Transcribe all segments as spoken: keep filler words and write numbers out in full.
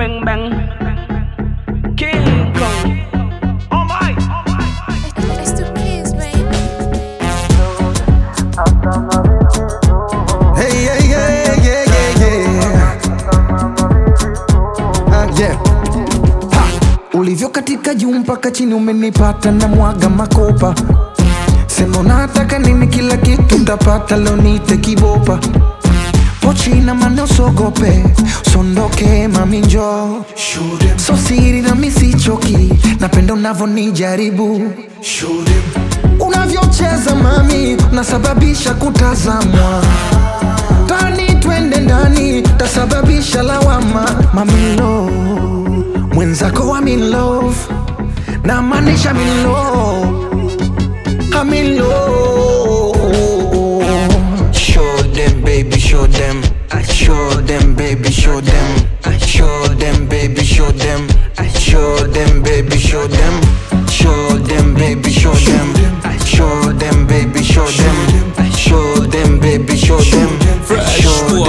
bang bang. King Kong. Oh my, oh my. It's the kids, baby. Hey, yeah, yeah, yeah, yeah, yeah. Uh, yeah. Ha. Ulivyo katika juu mpaka chini umenipata na mwaga makopa. Sema unataka nini, kila kitu utapata, leo nite kibopa. Pochi na mane usogope, sondoke mami njoo. So siri na misichoki, napenda unavonijaribu. Unavyocheza mami, unasababisha kutazamwa. Tani twende ndani, tasababisha lawama. Mami love, mwenzako I'm in love, na maanisha I'm in love, I'm in love. Show them, baby, show them. Show them, baby, show them. Show them, baby, show them. Show them, baby, show them. Show them, baby, show them. Show them, baby, show them. Show them, baby, show them. Fresh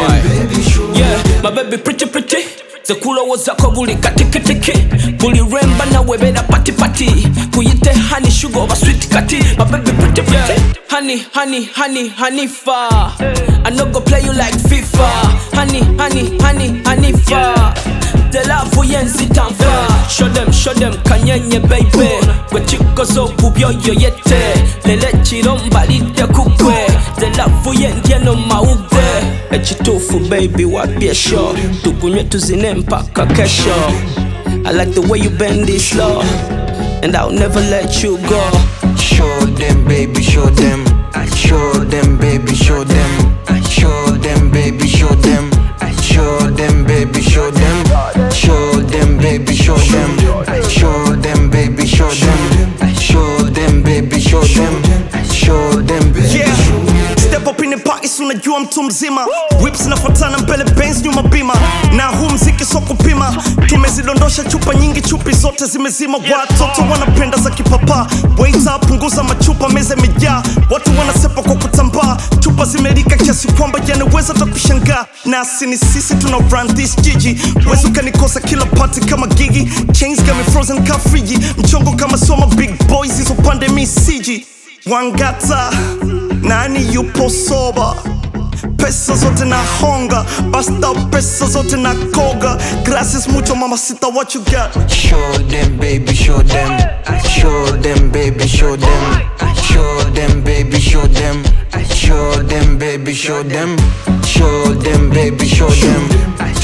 boy. Yeah, my baby pretty pretty. Zekula wozako buli katiki tiki. Buli remba na webera pati pati. Kuyite honey sugar over sweet kati. My baby pretty pretty. Honey, honey, honey, honey fa. I no go play you like FIFA. Honey, honey, honey, honey fa. The love for yenzi tanfa. Show them, show them kanyenye baby. Kwe chiko zo kubyo yoyete. Lele chiromba lite kukwe. The love for yenzi no maude. Echitufu baby wapie show. Tukunywe tuzine mpaka kesho. I like the way you bend this slow, and I'll never let you go. Show them, baby, show them. Show them, baby, show them. Show them, baby, show them. Show them, baby, show them. Show them, baby, show them. Show them, baby, show them. Show them, baby, show them. Show them, baby. Yeah. Step up in the party, unajua mtu mzima. Whips nafuatana mbele, Benz nyuma bima. Na huu mziki so kupima. Tumezidondosha chupa nyingi, chupi zote zimezima. Watoto wanapenda za kipapa. Waiter punguza machupa, meza imejaa. Watu wanasepa kwa kutambaa. Chupa zimelika kiasi kwamba yanaweza takushangaa. Na sini sisi tuna run this jiji. Wezu kanikosa kila party kama gigi. Chains got me frozen ka friji. Mchongo kama soma big boys, hizo pande mi siji. Wangata, nani yupo soba? Pesa zote na honga, basta pesa zote na koga. Gracias mucho mamacita, what you got? Show them, baby, show them. Show them, baby, show them. Show them, baby, show them. Show them, baby, show them. Show them, baby, show them.